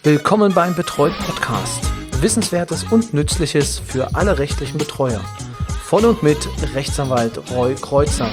Willkommen beim Betreut Podcast. Wissenswertes und Nützliches für alle rechtlichen Betreuer. Von und mit Rechtsanwalt Roy Kreuzer.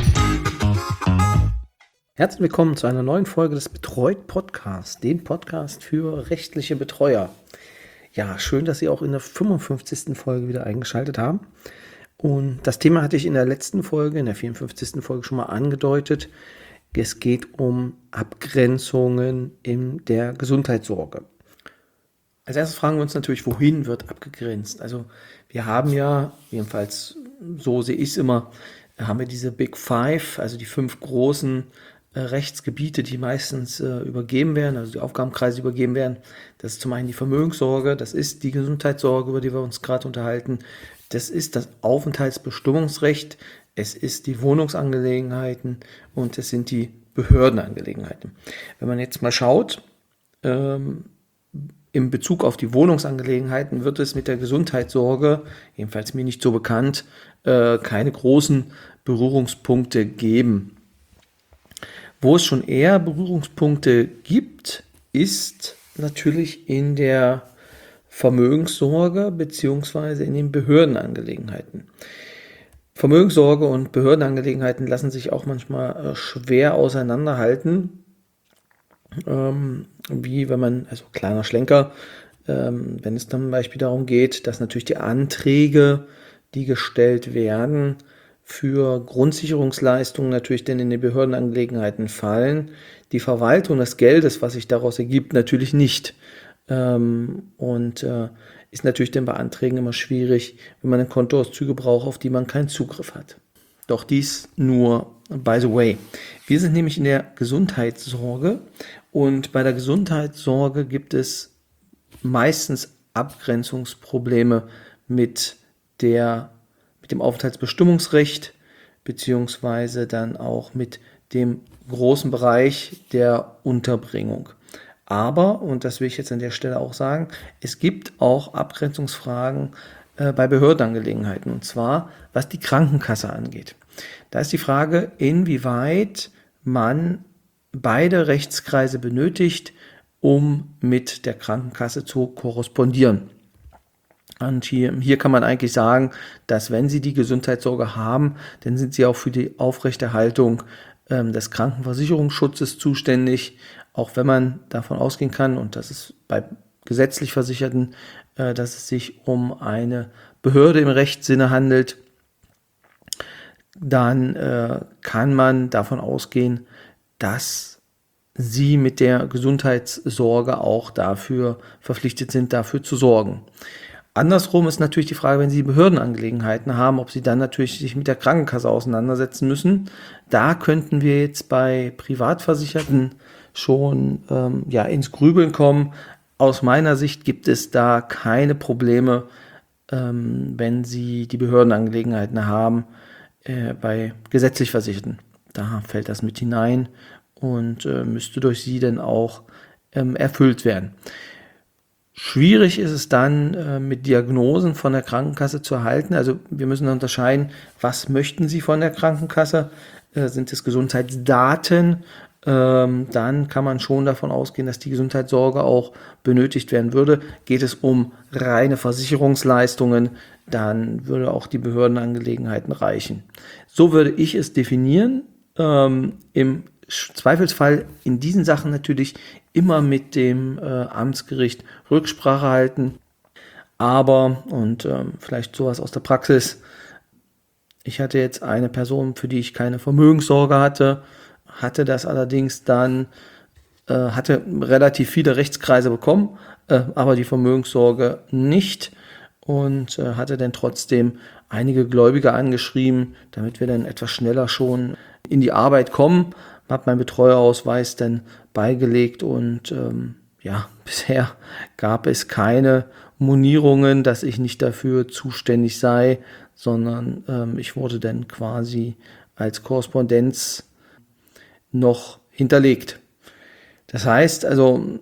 Herzlich willkommen zu einer neuen Folge des Betreut Podcasts, dem Podcast für rechtliche Betreuer. Ja, schön, dass Sie auch in der 55. Folge wieder eingeschaltet haben. Und das Thema hatte ich in der letzten Folge, in der 54. Folge schon mal angedeutet. Es geht um Abgrenzungen in der Gesundheitssorge. Als erstes fragen wir uns natürlich, wohin wird abgegrenzt? Also wir haben ja, jedenfalls so sehe ich es immer, haben wir diese Big Five, also die 5 großen Rechtsgebiete, die meistens übergeben werden, also die Aufgabenkreise übergeben werden. Das ist zum einen die Vermögenssorge, das ist die Gesundheitssorge, über die wir uns gerade unterhalten. Das ist das Aufenthaltsbestimmungsrecht, es ist die Wohnungsangelegenheiten und es sind die Behördenangelegenheiten. Wenn man jetzt mal schaut, in Bezug auf die Wohnungsangelegenheiten wird es mit der Gesundheitssorge, jedenfalls mir nicht so bekannt, keine großen Berührungspunkte geben. Wo es schon eher Berührungspunkte gibt, ist natürlich in der Vermögenssorge bzw. in den Behördenangelegenheiten. Vermögenssorge und Behördenangelegenheiten lassen sich auch manchmal schwer auseinanderhalten, wie wenn man, also kleiner Schlenker, wenn es dann zum Beispiel darum geht, dass natürlich die Anträge, die gestellt werden, für Grundsicherungsleistungen natürlich dann in die Behördenangelegenheiten fallen, die Verwaltung des Geldes, was sich daraus ergibt, natürlich nicht. Ist natürlich dann bei Anträgen immer schwierig, wenn man Kontoauszüge braucht, auf die man keinen Zugriff hat. Doch dies nur by the way. Wir sind nämlich in der Gesundheitssorge und bei der Gesundheitssorge gibt es meistens Abgrenzungsprobleme mit dem Aufenthaltsbestimmungsrecht beziehungsweise dann auch mit dem großen Bereich der Unterbringung. Aber, und das will ich jetzt an der Stelle auch sagen, es gibt auch Abgrenzungsfragen bei Behördenangelegenheiten, und zwar was die Krankenkasse angeht. Da ist die Frage, inwieweit man beide Rechtskreise benötigt, um mit der Krankenkasse zu korrespondieren. Und hier kann man eigentlich sagen, dass wenn Sie die Gesundheitssorge haben, dann sind Sie auch für die Aufrechterhaltung des Krankenversicherungsschutzes zuständig, auch wenn man davon ausgehen kann, und das ist bei gesetzlich Versicherten, dass es sich um eine Behörde im Rechtssinne handelt, dann kann man davon ausgehen, dass Sie mit der Gesundheitssorge auch dafür verpflichtet sind, dafür zu sorgen. Andersrum ist natürlich die Frage, wenn Sie Behördenangelegenheiten haben, ob Sie dann natürlich sich mit der Krankenkasse auseinandersetzen müssen. Da könnten wir jetzt bei Privatversicherten schon ins Grübeln kommen. Aus meiner Sicht gibt es da keine Probleme, wenn Sie die Behördenangelegenheiten haben bei gesetzlich Versicherten. Da fällt das mit hinein und müsste durch Sie dann auch erfüllt werden. Schwierig ist es dann, mit Diagnosen von der Krankenkasse zu erhalten. Also wir müssen unterscheiden, was möchten Sie von der Krankenkasse? Sind es Gesundheitsdaten? Dann kann man schon davon ausgehen, dass die Gesundheitssorge auch benötigt werden würde. Geht es um reine Versicherungsleistungen, dann würde auch die Behördenangelegenheiten reichen. So würde ich es definieren. Im Zweifelsfall in diesen Sachen natürlich immer mit dem Amtsgericht Rücksprache halten. Aber, und vielleicht sowas aus der Praxis, ich hatte jetzt eine Person, für die ich keine Vermögenssorge hatte das allerdings dann, hatte relativ viele Rechtskreise bekommen, aber die Vermögenssorge nicht und hatte dann trotzdem einige Gläubiger angeschrieben, damit wir dann etwas schneller schon in die Arbeit kommen. Habe meinen Betreuerausweis dann beigelegt und bisher gab es keine Monierungen, dass ich nicht dafür zuständig sei, sondern ich wurde dann quasi als Korrespondenz noch hinterlegt. Das heißt also,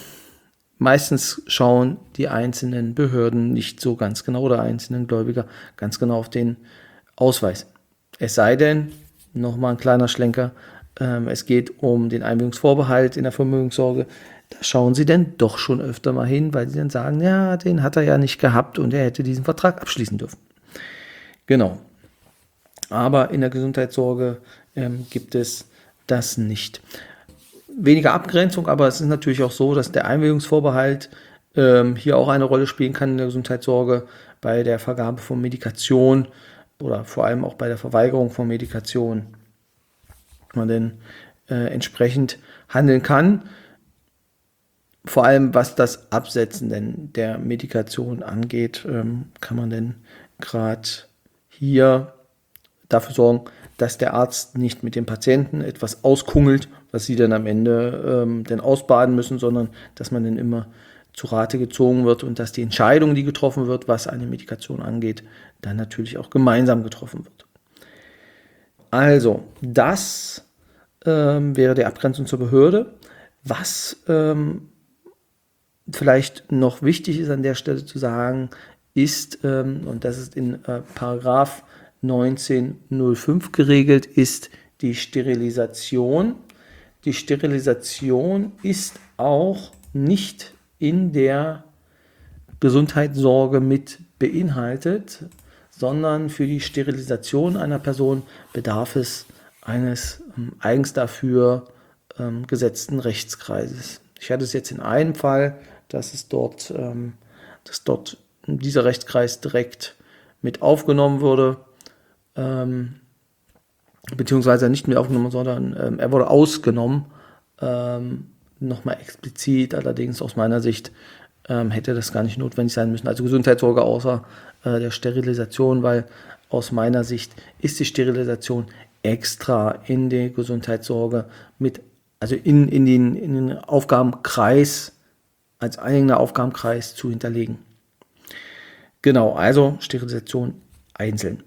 meistens schauen die einzelnen Behörden nicht so ganz genau oder einzelnen Gläubiger ganz genau auf den Ausweis. Es sei denn, nochmal ein kleiner Schlenker, es geht um den Einwilligungsvorbehalt in der Vermögenssorge, da schauen Sie dann doch schon öfter mal hin, weil Sie dann sagen, ja, den hat er ja nicht gehabt und er hätte diesen Vertrag abschließen dürfen. Genau. Aber in der Gesundheitssorge gibt es das nicht. Weniger Abgrenzung, aber es ist natürlich auch so, dass der Einwilligungsvorbehalt hier auch eine Rolle spielen kann in der Gesundheitssorge bei der Vergabe von Medikation oder vor allem auch bei der Verweigerung von Medikation. Man denn entsprechend handeln kann, vor allem was das Absetzen denn der Medikation angeht, kann man denn gerade hier dafür sorgen, dass der Arzt nicht mit dem Patienten etwas auskungelt, was sie dann am Ende dann ausbaden müssen, sondern dass man dann immer zu Rate gezogen wird und dass die Entscheidung, die getroffen wird, was eine Medikation angeht, dann natürlich auch gemeinsam getroffen wird. Also, das wäre die Abgrenzung zur Behörde. Was vielleicht noch wichtig ist an der Stelle zu sagen, ist, und das ist in Paragraph 1905 geregelt, ist die Sterilisation. Die Sterilisation ist auch nicht in der Gesundheitssorge mit beinhaltet, sondern für die Sterilisation einer Person bedarf es eines eigens dafür gesetzten Rechtskreises. Ich hatte es jetzt in einem Fall, dass dort dieser Rechtskreis direkt mit aufgenommen wurde, beziehungsweise nicht mit aufgenommen, sondern er wurde ausgenommen, nochmal explizit, allerdings aus meiner Sicht hätte das gar nicht notwendig sein müssen. Also Gesundheitssorge außer der Sterilisation, weil aus meiner Sicht ist die Sterilisation extra in die Gesundheitssorge mit, also in den Aufgabenkreis, als eigener Aufgabenkreis zu hinterlegen. Genau, also Sterilisation einzeln.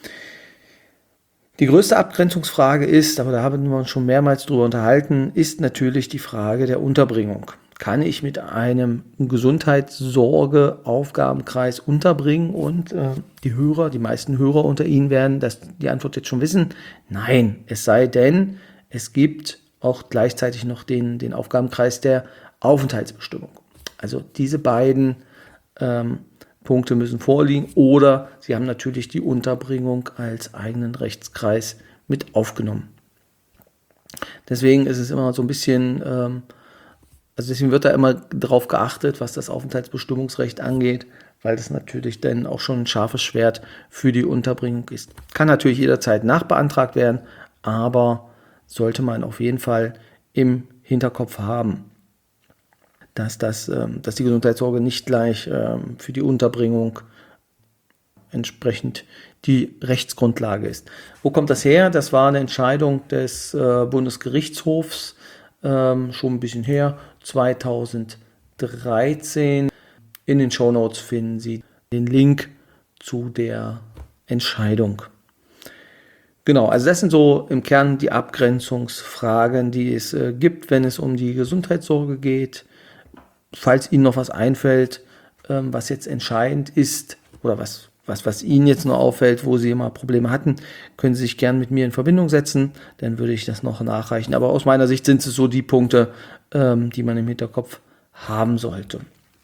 Die größte Abgrenzungsfrage ist, aber da haben wir uns schon mehrmals drüber unterhalten, ist natürlich die Frage der Unterbringung. Kann ich mit einem Gesundheitssorge-Aufgabenkreis unterbringen? Und die meisten Hörer unter Ihnen werden die Antwort jetzt schon wissen. Nein, es sei denn, es gibt auch gleichzeitig noch den Aufgabenkreis der Aufenthaltsbestimmung. Also diese beiden Punkte müssen vorliegen oder Sie haben natürlich die Unterbringung als eigenen Rechtskreis mit aufgenommen. Deswegen ist es immer so ein bisschen, also deswegen wird da immer darauf geachtet, was das Aufenthaltsbestimmungsrecht angeht, weil das natürlich dann auch schon ein scharfes Schwert für die Unterbringung ist. Kann natürlich jederzeit nachbeantragt werden, aber sollte man auf jeden Fall im Hinterkopf haben, dass die Gesundheitssorge nicht gleich für die Unterbringung entsprechend die Rechtsgrundlage ist. Wo kommt das her? Das war eine Entscheidung des Bundesgerichtshofs, schon ein bisschen her, 2013. In den Shownotes finden Sie den Link zu der Entscheidung. Genau, also das sind so im Kern die Abgrenzungsfragen, die es gibt, wenn es um die Gesundheitssorge geht. Falls Ihnen noch was einfällt, was jetzt entscheidend ist oder was Ihnen jetzt noch auffällt, wo Sie immer Probleme hatten, können Sie sich gerne mit mir in Verbindung setzen, dann würde ich das noch nachreichen. Aber aus meiner Sicht sind es so die Punkte, die man im Hinterkopf haben sollte.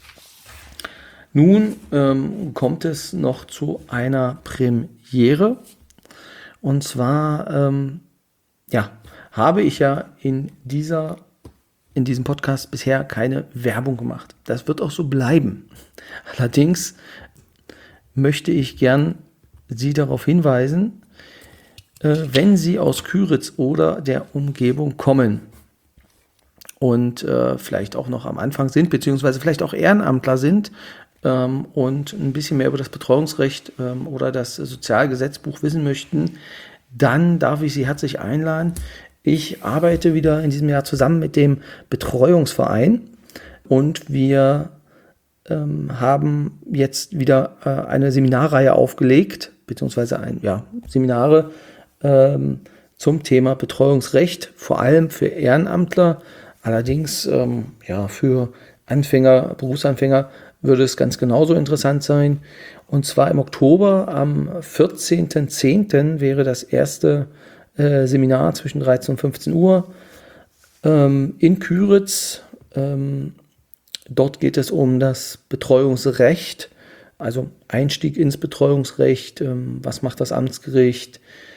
Nun kommt es noch zu einer Premiere. Und zwar habe ich ja in diesem Podcast bisher keine Werbung gemacht. Das wird auch so bleiben. Allerdings möchte ich gern Sie darauf hinweisen, wenn Sie aus Küritz oder der Umgebung kommen und vielleicht auch noch am Anfang sind, beziehungsweise vielleicht auch Ehrenamtler sind und ein bisschen mehr über das Betreuungsrecht oder das Sozialgesetzbuch wissen möchten, dann darf ich Sie herzlich einladen. Ich arbeite wieder in diesem Jahr zusammen mit dem Betreuungsverein und wir haben jetzt wieder eine Seminarreihe aufgelegt, beziehungsweise Seminare zum Thema Betreuungsrecht, vor allem für Ehrenamtler. Allerdings für Anfänger, Berufsanfänger würde es ganz genauso interessant sein. Und zwar im Oktober, am 14.10. wäre das erste Seminar zwischen 13 und 15 Uhr in Küritz. Dort geht es um das Betreuungsrecht, also Einstieg ins Betreuungsrecht, was macht das Amtsgericht,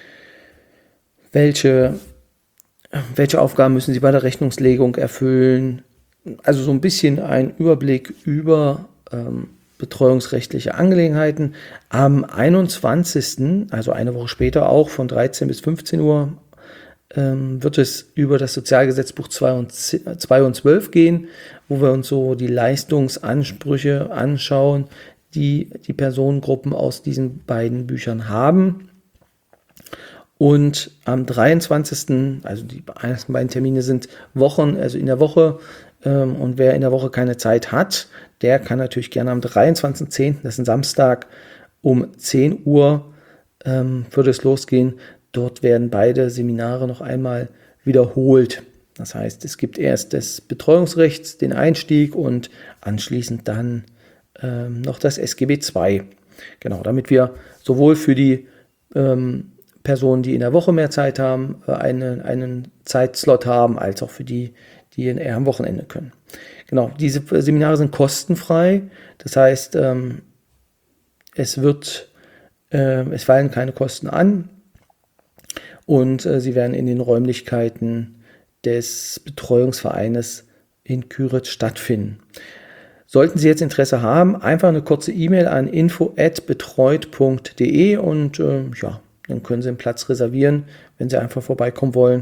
welche Aufgaben müssen Sie bei der Rechnungslegung erfüllen. Also so ein bisschen ein Überblick über betreuungsrechtliche Angelegenheiten. Am 21., also eine Woche später auch von 13 bis 15 Uhr, wird es über das Sozialgesetzbuch 2 und 12 gehen, wo wir uns so die Leistungsansprüche anschauen, die die Personengruppen aus diesen beiden Büchern haben. Und am 23., also die ersten beiden Termine sind Wochen, also in der Woche, und wer in der Woche keine Zeit hat, der kann natürlich gerne am 23.10., das ist ein Samstag, um 10 Uhr würde es losgehen. Dort werden beide Seminare noch einmal wiederholt. Das heißt, es gibt erst des Betreuungsrechts den Einstieg und anschließend dann noch das SGB II. Genau, damit wir sowohl für die Personen, die in der Woche mehr Zeit haben, einen Zeitslot haben, als auch für die eher am Wochenende können. Genau, diese Seminare sind kostenfrei. Das heißt, es fallen keine Kosten an und sie werden in den Räumlichkeiten des Betreuungsvereines in Küritz stattfinden. Sollten Sie jetzt Interesse haben, einfach eine kurze E-Mail an info@betreut.de und dann können Sie einen Platz reservieren, wenn Sie einfach vorbeikommen wollen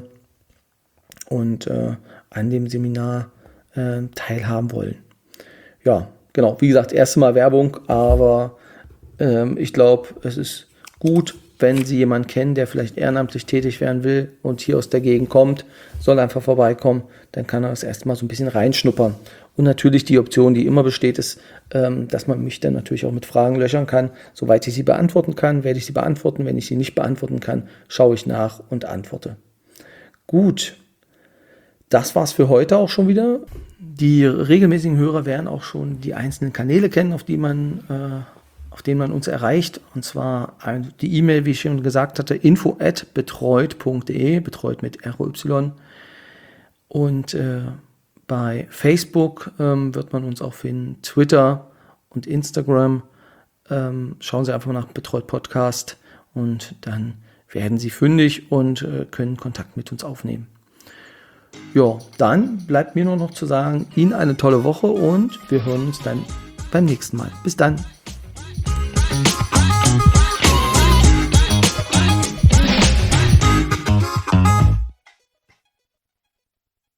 und an dem Seminar teilhaben wollen. Ja, genau, wie gesagt, erste Mal Werbung, aber ich glaube, es ist gut, wenn Sie jemanden kennen, der vielleicht ehrenamtlich tätig werden will und hier aus der Gegend kommt, soll einfach vorbeikommen, dann kann er das erstmal so ein bisschen reinschnuppern. Und natürlich die Option, die immer besteht, ist, dass man mich dann natürlich auch mit Fragen löchern kann. Soweit ich sie beantworten kann, werde ich sie beantworten. Wenn ich sie nicht beantworten kann, schaue ich nach und antworte. Gut, das war's für heute auch schon wieder. Die regelmäßigen Hörer werden auch schon die einzelnen Kanäle kennen, auf denen man uns erreicht. Und zwar die E-Mail, wie ich schon gesagt hatte, info@betreut.de, betreut mit ROY. Und bei Facebook wird man uns auch finden, Twitter und Instagram. Schauen Sie einfach mal nach Betreut Podcast und dann werden Sie fündig und können Kontakt mit uns aufnehmen. Ja, dann bleibt mir nur noch zu sagen, Ihnen eine tolle Woche und wir hören uns dann beim nächsten Mal. Bis dann.